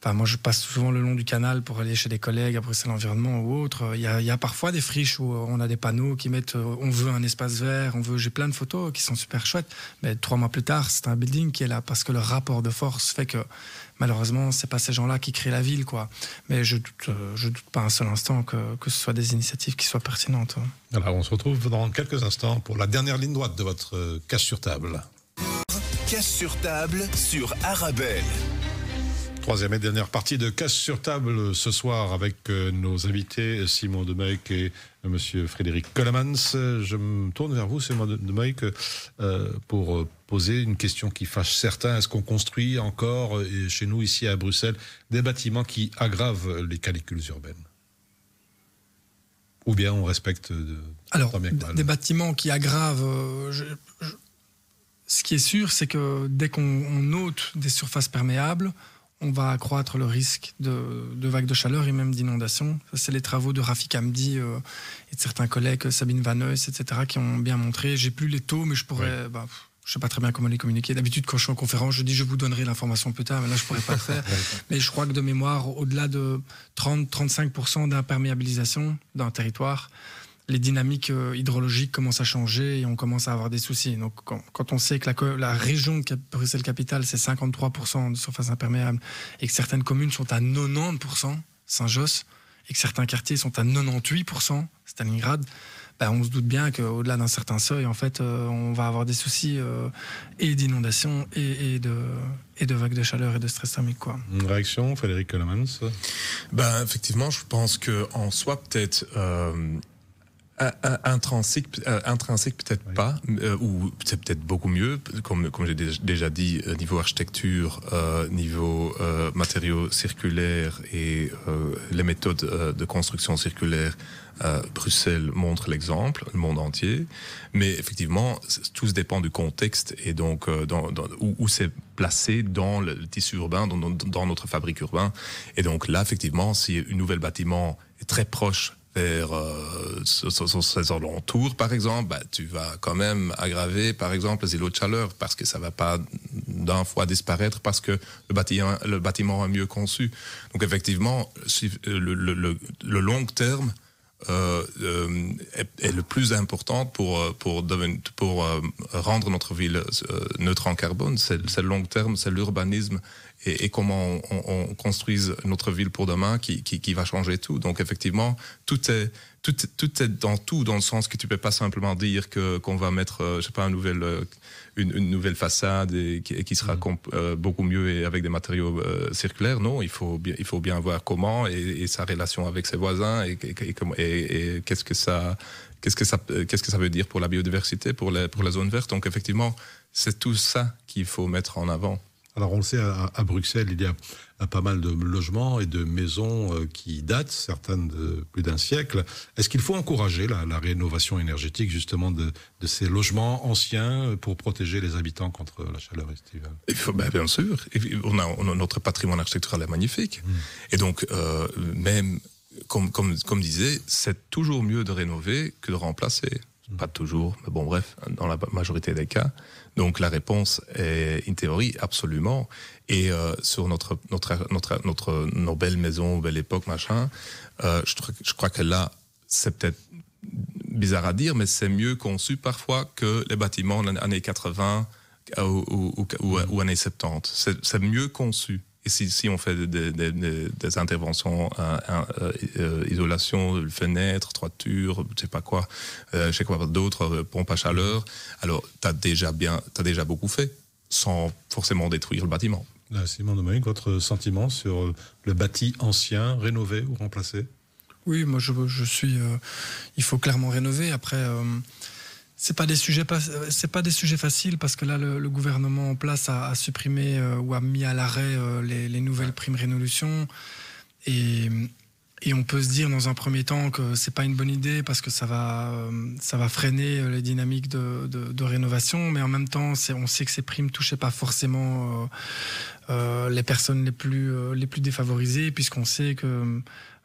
Enfin, moi, je passe souvent le long du canal pour aller chez des collègues à Bruxelles Environnement ou autre. Il y a, il y a parfois des friches où on a des panneaux qui mettent euh, on veut un espace vert, on veut. J'ai plein de photos qui sont super chouettes. Mais trois mois plus tard, c'est un building qui est là parce que le rapport de force fait que malheureusement, c'est pas ces gens-là qui créent la ville, quoi. Mais je doute, euh, je doute pas un seul instant que, que ce soit des initiatives qui soient pertinentes. Alors, on se retrouve dans quelques instants pour la dernière ligne droite de votre euh, casse sur table. Casse sur table sur Arabelle. Troisième et dernière partie de Casse sur table ce soir avec euh, nos invités Simon Demeyck et euh, Monsieur Frédéric Colemans. Je me tourne vers vous, Simon Demeyck, euh, pour euh, poser une question qui fâche certains. Est-ce qu'on construit encore, euh, chez nous ici à Bruxelles, des bâtiments qui aggravent les canicules urbaines ? Ou bien on respecte de, Alors, tant bien que mal. Des bâtiments qui aggravent... Euh, je, je, ce qui est sûr, c'est que dès qu'on on ôte des surfaces perméables, on va accroître le risque de, de vagues de chaleur et même d'inondations. C'est les travaux de Rafik Hamdi euh, et de certains collègues, Sabine Van Heus, et cetera, qui ont bien montré. J'ai plus les taux, mais je pourrais... Oui. Bah, je ne sais pas très bien comment les communiquer. D'habitude, quand je suis en conférence, je dis je vous donnerai l'information plus tard, mais là, je ne pourrais pas le faire. Mais je crois que de mémoire, au-delà de trente à trente-cinq pour cent d'imperméabilisation d'un territoire, les dynamiques euh, hydrologiques commencent à changer et on commence à avoir des soucis. Donc, quand, quand on sait que la, la région de Cap- Bruxelles-Capitale, c'est cinquante-trois pour cent de surface imperméable et que certaines communes sont à quatre-vingt-dix pour cent, Saint-Josse, et que certains quartiers sont à quatre-vingt-dix-huit pour cent, Stalingrad, ben, on se doute bien qu'au-delà d'un certain seuil, en fait, euh, on va avoir des soucis euh, et d'inondation et, et, de, et de vagues de chaleur et de stress thermique, quoi. Une réaction, Frédéric Colemans ? Ben, effectivement, je pense qu'en soi, peut-être... Euh, Intrinsèque, euh, intrinsèque peut-être oui. pas, euh, ou c'est peut-être beaucoup mieux, comme, comme j'ai déjà dit, euh, niveau architecture, euh, niveau euh, matériaux circulaires et euh, les méthodes euh, de construction circulaire, euh, Bruxelles montre l'exemple, le monde entier. Mais effectivement, tout se dépend du contexte et donc euh, dans, dans, où, où c'est placé dans le tissu urbain, dans, dans, dans notre fabrique urbaine. Et donc là, effectivement, si un nouvel bâtiment est très proche vers euh, sur ces alentours, par exemple, bah, tu vas quand même aggraver, par exemple, les îlots de chaleur, parce que ça va pas d'un fois disparaître, parce que le bâtiment, le bâtiment est mieux conçu. Donc effectivement, le, le, le, le long terme euh, euh, est, est le plus important pour pour devenir, pour euh, rendre notre ville euh, neutre en carbone. C'est, c'est le long terme, c'est l'urbanisme. Et, et comment on, on construise notre ville pour demain qui, qui, qui va changer tout. Donc effectivement, tout est, tout, tout est dans tout, dans le sens que tu peux pas simplement dire que, qu'on va mettre, euh, je sais pas, une nouvelle, une, une nouvelle façe et qui, et qui sera comp, euh, beaucoup mieux et avec des matériaux euh, circulaires. Non, il faut bien, il faut bien voir comment et, et sa relation avec ses voisins et, et, et, et, et qu'est-ce que ça, qu'est-ce que ça, qu'est-ce que ça veut dire pour la biodiversité, pour les, pour la zone verte. Donc effectivement, c'est tout ça qu'il faut mettre en avant. Alors on le sait, à, à Bruxelles, il y a, a pas mal de logements et de maisons euh, qui datent, certaines de plus d'un siècle. Est-ce qu'il faut encourager la, la rénovation énergétique justement de, de ces logements anciens pour protéger les habitants contre la chaleur estivale ? Il faut, ben, bien sûr. On a, on a, notre patrimoine architectural est magnifique. Mmh. Et donc, euh, même, comme, comme, comme disait, c'est toujours mieux de rénover que de remplacer. Mmh. Pas toujours, mais bon, bref, dans la majorité des cas. Donc la réponse est, en théorie, absolument. Et euh, sur notre, notre, notre, notre, nos belles maisons, belle époque, machin, euh, je, je crois que là, c'est peut-être bizarre à dire, mais c'est mieux conçu parfois que les bâtiments des années quatre-vingts ou, ou, ou, ou, ou années soixante-dix. C'est, c'est mieux conçu. Et si, si on fait des, des, des, des interventions, euh, euh, isolation, fenêtres, toiture, je sais pas quoi, euh, je sais quoi d'autres, euh, pompes à chaleur, alors t'as déjà bien, t'as déjà beaucoup fait, sans forcément détruire le bâtiment. Là, Simon Demeyck, votre sentiment sur le bâti ancien, rénové ou remplacé ? Oui, moi je, je suis. Euh, il faut clairement rénover. Après. Euh, C'est pas des sujets, c'est pas des sujets faciles parce que là le, le gouvernement en place a, a supprimé euh, ou a mis à l'arrêt euh, les, les nouvelles primes révolution et, et on peut se dire dans un premier temps que c'est pas une bonne idée parce que ça va euh, ça va freiner les dynamiques de, de, de rénovation, mais en même temps c'est, on sait que ces primes touchaient pas forcément euh, euh, les personnes les plus euh, les plus défavorisées puisqu'on sait que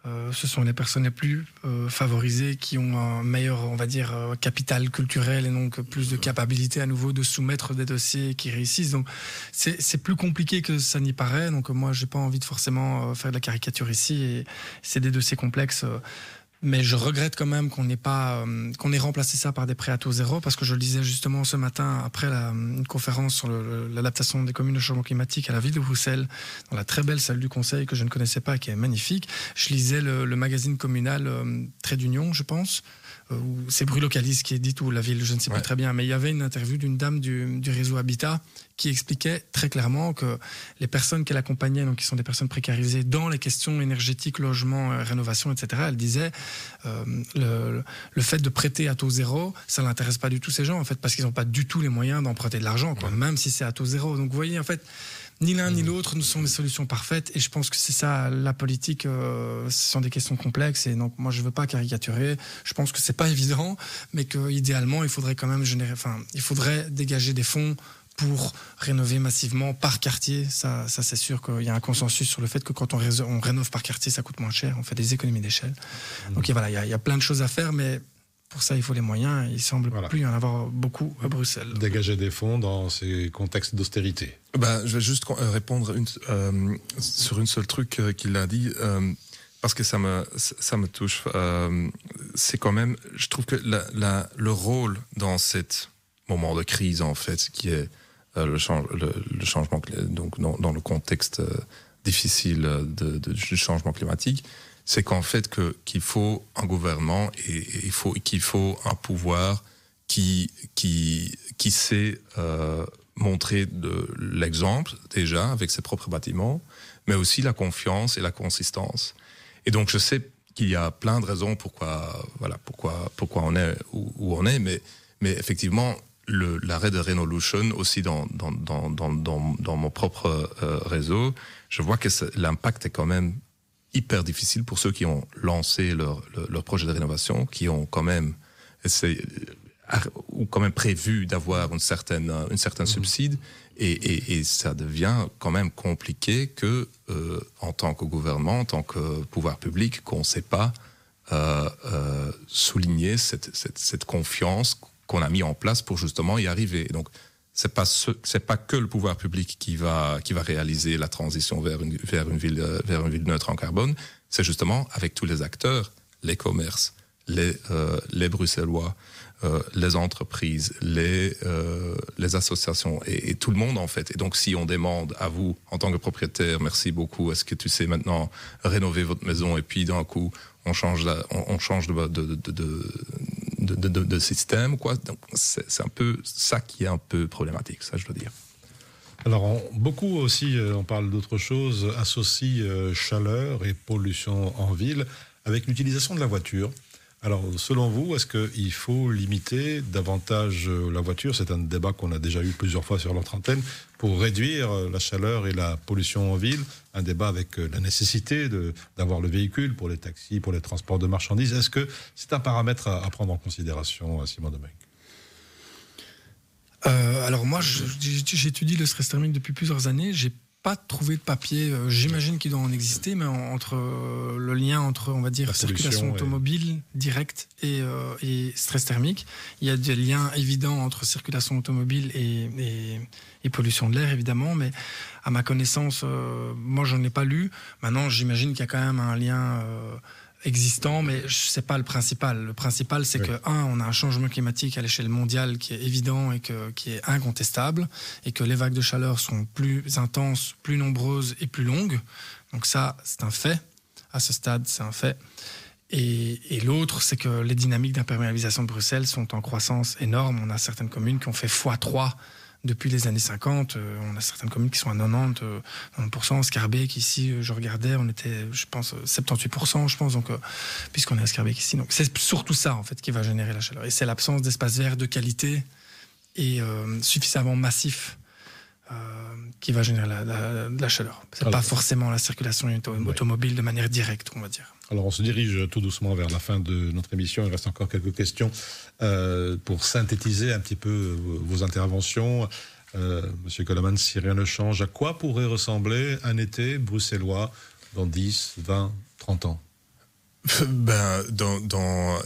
Euh, ce sont les personnes les plus euh, favorisées qui ont un meilleur, on va dire, euh, capital culturel et donc plus de capacité à nouveau de soumettre des dossiers qui réussissent. Donc c'est, c'est plus compliqué que ça n'y paraît. Donc moi, j'ai pas envie de forcément euh, faire de la caricature ici. Et c'est des dossiers complexes. Euh, Mais je regrette quand même qu'on n'ait pas, euh, qu'on ait remplacé ça par des prêts à taux zéro, parce que je le disais justement ce matin après la, une conférence sur le, le, l'adaptation des communes au changement climatique à la ville de Bruxelles, dans la très belle salle du Conseil que je ne connaissais pas, qui est magnifique. Je lisais le, le magazine communal euh, Trait d'Union, je pense, euh, où c'est Brulocalise qui est dit, ou la ville, je ne sais ouais. plus très bien, mais il y avait une interview d'une dame du, du réseau Habitat qui expliquait très clairement que les personnes qu'elle accompagnait, donc qui sont des personnes précarisées dans les questions énergétiques, logement, euh, rénovation, et cetera, elle disait euh, le, le fait de prêter à taux zéro, ça n'intéresse pas du tout ces gens, en fait, parce qu'ils n'ont pas du tout les moyens d'emprunter de l'argent, quoi, ouais. même si c'est à taux zéro. Donc vous voyez, en fait, ni l'un mmh. ni l'autre ne sont des solutions parfaites, et je pense que c'est ça, la politique, euh, ce sont des questions complexes, et donc moi je ne veux pas caricaturer, je pense que ce n'est pas évident, mais qu'idéalement, il faudrait quand même générer, enfin, il faudrait dégager des fonds pour rénover massivement par quartier. Ça, ça c'est sûr qu'il y a un consensus sur le fait que quand on, ré- on rénove par quartier, ça coûte moins cher, on fait des économies d'échelle. Mmh. Donc et voilà, il y, a, il y a plein de choses à faire, mais pour ça, il faut les moyens. Il semble voilà. plus y en avoir beaucoup à Bruxelles. Dégager des fonds dans ces contextes d'austérité. Ben, je vais juste répondre une, euh, sur une seule truc qu'il a dit, euh, parce que ça me, ça me touche. Euh, c'est quand même, je trouve que la, la, le rôle dans cet moment de crise, en fait, qui est Le, change, le, le changement, donc dans, dans le contexte euh, difficile de, de, du changement climatique, c'est qu'en fait que, qu'il faut un gouvernement et, et il faut, qu'il faut un pouvoir qui, qui, qui sait euh, montrer de l'exemple déjà avec ses propres bâtiments, mais aussi la confiance et la consistance. Et donc je sais qu'il y a plein de raisons pourquoi, voilà, pourquoi, pourquoi on est où, où on est, mais, mais effectivement, Le, l'arrêt de Renolution aussi dans, dans, dans, dans, dans, dans mon propre euh, réseau, je vois que l'impact est quand même hyper difficile pour ceux qui ont lancé leur, leur, leur projet de rénovation, qui ont quand même, essayé, ou quand même prévu d'avoir une certaine, une certaine mmh. subside, et, et, et ça devient quand même compliqué que, euh, en tant que gouvernement, en tant que pouvoir public, qu'on ne sait pas euh, euh, souligner cette, cette, cette confiance qu'on a mis en place pour justement y arriver. Et donc, c'est pas ce, c'est pas que le pouvoir public qui va qui va réaliser la transition vers une vers une ville vers une ville neutre en carbone. C'est justement avec tous les acteurs, les commerces, les euh, les Bruxellois, euh, les entreprises, les euh, les associations et, et tout le monde en fait. Et donc, si on demande à vous en tant que propriétaire, merci beaucoup, est-ce que tu sais maintenant rénover votre maison, et puis d'un coup on change la, on, on change de de de, de, de De, de, de système, quoi. Donc c'est, c'est un peu ça qui est un peu problématique, ça je dois dire. Alors on, beaucoup aussi, on parle d'autre chose, associent euh, chaleur et pollution en ville avec l'utilisation de la voiture. Alors selon vous, est-ce qu'il faut limiter davantage la voiture ? C'est un débat qu'on a déjà eu plusieurs fois sur notre antenne, pour réduire la chaleur et la pollution en ville. Un débat avec la nécessité de, d'avoir le véhicule pour les taxis, pour les transports de marchandises. Est-ce que c'est un paramètre à, à prendre en considération, Simon Demecq ? euh, Alors moi, je, j'étudie le stress thermique depuis plusieurs années. J'ai pas trouvé de papier, euh, j'imagine qu'il doit en exister, mais en, entre euh, le lien entre, on va dire, circulation automobile et... directe et, euh, et stress thermique, il y a des liens évidents entre circulation automobile et, et, et pollution de l'air, évidemment, mais à ma connaissance, euh, moi j'en ai pas lu. Maintenant, j'imagine qu'il y a quand même un lien euh, existant, mais c'est pas le principal. Le principal, c'est oui. que, un, on a un changement climatique à l'échelle mondiale qui est évident et que, qui est incontestable, et que les vagues de chaleur sont plus intenses, plus nombreuses et plus longues. Donc ça, c'est un fait. À ce stade, c'est un fait. Et, et l'autre, c'est que les dynamiques d'imperméabilisation de Bruxelles sont en croissance énorme. On a certaines communes qui ont fait fois trois depuis les années cinquante. Euh, on a certaines communes qui sont à quatre-vingt-dix, euh, quatre-vingts pour cent. Scarbeck, ici, euh, je regardais, on était, je pense, soixante-dix pour cent, je pense, donc, euh, puisqu'on est à Scarbeck ici. Donc, c'est surtout ça, en fait, qui va générer la chaleur. Et c'est l'absence d'espaces verts de qualité et euh, suffisamment massif euh, qui va générer la, la, la chaleur. C'est Alors, pas forcément la circulation auto- ouais. automobile de manière directe, on va dire. Alors, on se dirige tout doucement vers la fin de notre émission. Il reste encore quelques questions euh, pour synthétiser un petit peu vos, vos interventions. Euh, Monsieur Coleman, si rien ne change, à quoi pourrait ressembler un été bruxellois dans dix, vingt, trente ans ? Ben, dans, dans,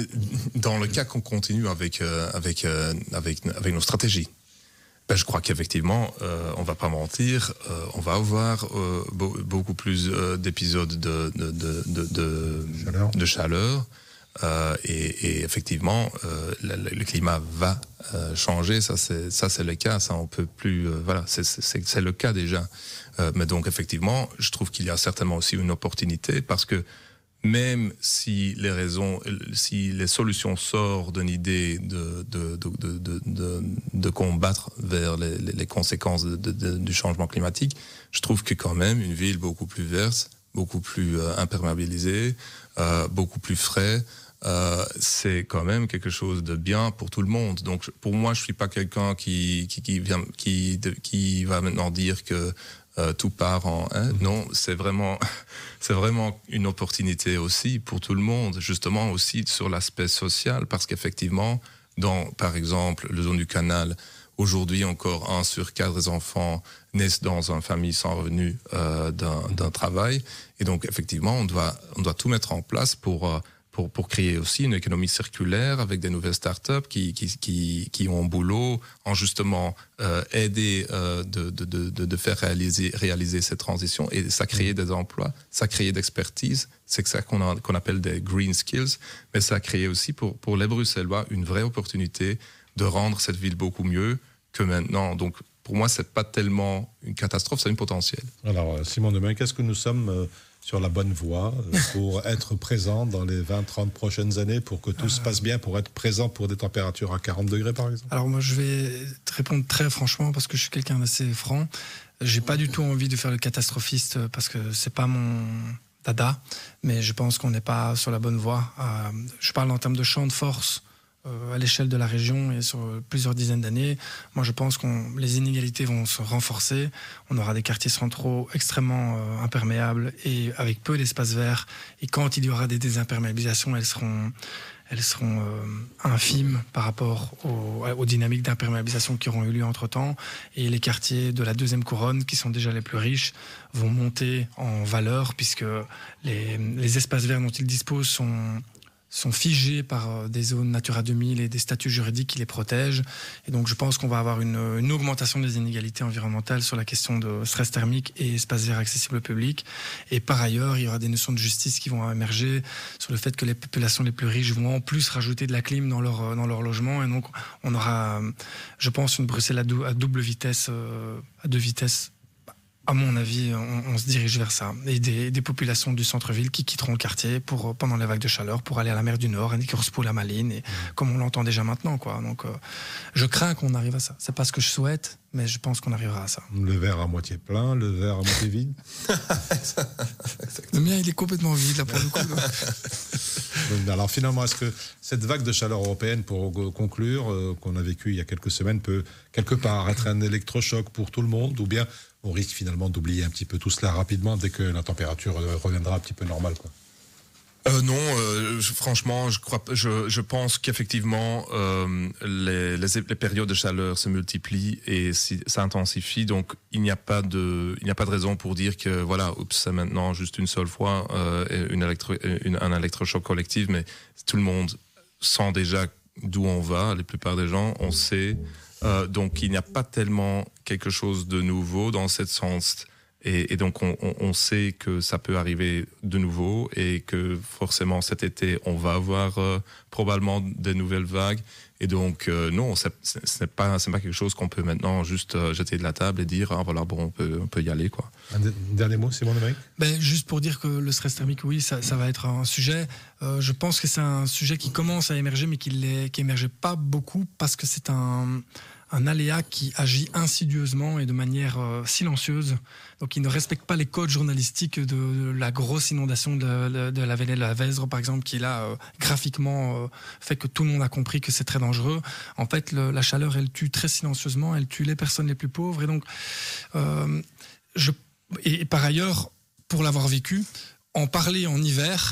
dans le cas qu'on continue avec, euh, avec, euh, avec, avec nos stratégies, ben, je crois qu'effectivement, euh, on ne va pas mentir, euh, on va avoir euh, be- beaucoup plus euh, d'épisodes de, de, de, de, de Chaleur. de chaleur. Euh, et, et effectivement, euh, le, le climat va euh, changer. Ça, c'est ça, c'est le cas. Ça, on peut plus. Euh, voilà, c'est, c'est, c'est le cas déjà. Euh, mais donc, effectivement, je trouve qu'il y a certainement aussi une opportunité parce que même si les raisons, si les solutions sortent d'une idée de de de de de, de, de combattre vers les, les, les conséquences de, de, de, du changement climatique, je trouve que quand même une ville beaucoup plus verte, beaucoup plus euh, imperméabilisée, euh, beaucoup plus frais. Euh, c'est quand même quelque chose de bien pour tout le monde. Donc, pour moi, je suis pas quelqu'un qui qui qui vient qui de, qui va maintenant dire que euh, tout part en hein. Mmh. Non, c'est vraiment c'est vraiment une opportunité aussi pour tout le monde, justement aussi sur l'aspect social, parce qu'effectivement, dans par exemple le zone du canal, aujourd'hui encore un sur quatre des enfants naissent dans une famille sans revenu euh, d'un, d'un travail, et donc effectivement, on doit on doit tout mettre en place pour euh, Pour, pour créer aussi une économie circulaire avec des nouvelles startups qui, qui, qui, qui ont boulot en justement euh, aider euh, de, de, de, de faire réaliser, réaliser cette transition. Et ça crée des emplois, ça crée d'expertise. C'est ça qu'on, a, qu'on appelle des green skills. Mais ça crée aussi pour, pour les Bruxellois une vraie opportunité de rendre cette ville beaucoup mieux que maintenant. Donc pour moi, c'est pas tellement une catastrophe, c'est un potentiel. Alors, Simon Demain, qu'est-ce que nous sommes euh, sur la bonne voie euh, pour être présent dans les vingt trente prochaines années, pour que tout euh... se passe bien, pour être présent pour des températures à quarante degrés, par exemple? Alors moi, je vais te répondre très franchement parce que je suis quelqu'un d'assez franc. J'ai pas du tout envie de faire le catastrophiste parce que c'est pas mon dada, mais je pense qu'on n'est pas sur la bonne voie. Euh, je parle en termes de champ de force à l'échelle de la région et sur plusieurs dizaines d'années. Moi, je pense que les inégalités vont se renforcer. On aura des quartiers centraux extrêmement euh, imperméables et avec peu d'espace vert. Et quand il y aura des désimperméabilisations, elles seront, elles seront euh, infimes par rapport aux, aux dynamiques d'imperméabilisation qui auront eu lieu entre-temps. Et les quartiers de la deuxième couronne, qui sont déjà les plus riches, vont monter en valeur puisque les, les espaces verts dont ils disposent sont... sont figés par des zones Natura deux mille et des statuts juridiques qui les protègent. Et donc, je pense qu'on va avoir une, une augmentation des inégalités environnementales sur la question de stress thermique et espace vert accessible au public. Et par ailleurs, il y aura des notions de justice qui vont émerger sur le fait que les populations les plus riches vont en plus rajouter de la clim dans leur, dans leur logement. Et donc, on aura, je pense, une Bruxelles à, dou- à double vitesse, euh, à deux vitesses. À mon avis, on, on se dirige vers ça. Et des, des populations du centre-ville qui quitteront le quartier pour, pendant les vagues de chaleur pour aller à la mer du Nord, à Nicorspool, à Malines, et, mmh. comme on l'entend déjà maintenant, quoi. Donc, euh, je crains qu'on arrive à ça. C'est pas ce que je souhaite, mais je pense qu'on arrivera à ça. Le verre à moitié plein, le verre à moitié vide. Le mien, il est complètement vide, là, pour le coup. Donc. Alors, finalement, est-ce que cette vague de chaleur européenne, pour conclure, euh, qu'on a vécue il y a quelques semaines, peut quelque part être un électrochoc pour tout le monde, ou bien on risque finalement d'oublier un petit peu tout cela rapidement dès que la température reviendra un petit peu normale, quoi? Euh, non, euh, je, franchement, je crois, je, je pense qu'effectivement euh, les, les, les périodes de chaleur se multiplient et si, s'intensifient. Donc, il n'y a pas de, il n'y a pas de raison pour dire que voilà, oups, c'est maintenant juste une seule fois euh, une électro, une, un électrochoc collectif. Mais tout le monde sent déjà d'où on va. La plupart des gens, on sait. Euh, donc, il n'y a pas tellement quelque chose de nouveau dans ce sens. Et, et donc, on, on, on sait que ça peut arriver de nouveau et que forcément, cet été, on va avoir euh, probablement des nouvelles vagues. Et donc, euh, non, c'est, c'est, c'est, pas, c'est pas quelque chose qu'on peut maintenant juste euh, jeter de la table et dire, ah voilà, bon, on peut, on peut y aller, quoi. Un dernier mot, Simon Demain? Ben, juste pour dire que le stress thermique, oui, ça, ça va être un sujet. Euh, je pense que c'est un sujet qui commence à émerger, mais qui n'émergeait pas beaucoup parce que c'est un... un aléa qui agit insidieusement et de manière euh, silencieuse. Donc, il ne respecte pas les codes journalistiques de, de la grosse inondation de, de, de la vallée de la Vesdre, par exemple, qui là, euh, graphiquement, euh, fait que tout le monde a compris que c'est très dangereux. En fait, le, la chaleur, elle tue très silencieusement, elle tue les personnes les plus pauvres. Et donc, euh, je, et, et par ailleurs, pour l'avoir vécu, en parler en hiver,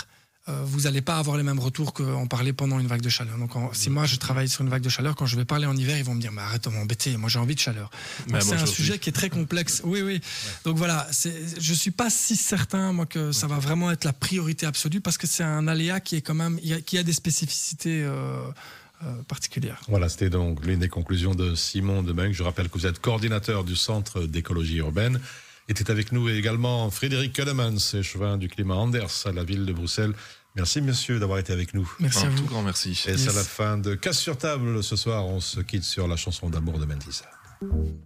euh, vous n'allez pas avoir les mêmes retours qu'en parler pendant une vague de chaleur. Donc en, si moi je travaille sur une vague de chaleur, quand je vais parler en hiver, ils vont me dire mais arrête de m'embêter, moi j'ai envie de chaleur. Donc, c'est un sujet qui est très complexe. Oui, oui. Ouais. Donc voilà, c'est, je suis pas si certain moi que ça va vraiment être la priorité absolue parce que c'est un aléa qui est quand même, qui a des spécificités euh, euh, particulières. Voilà, c'était donc l'une des conclusions de Simon Demeung. Je rappelle que vous êtes coordinateur du Centre d'écologie urbaine. Était avec nous également Frédéric Kellemans, échevin du climat Anders à la ville de Bruxelles. Merci messieurs d'avoir été avec nous. Merci un à vous. tout grand merci. Et yes. C'est la fin de Casse sur table ce soir. On se quitte sur la chanson d'amour de Mendisa.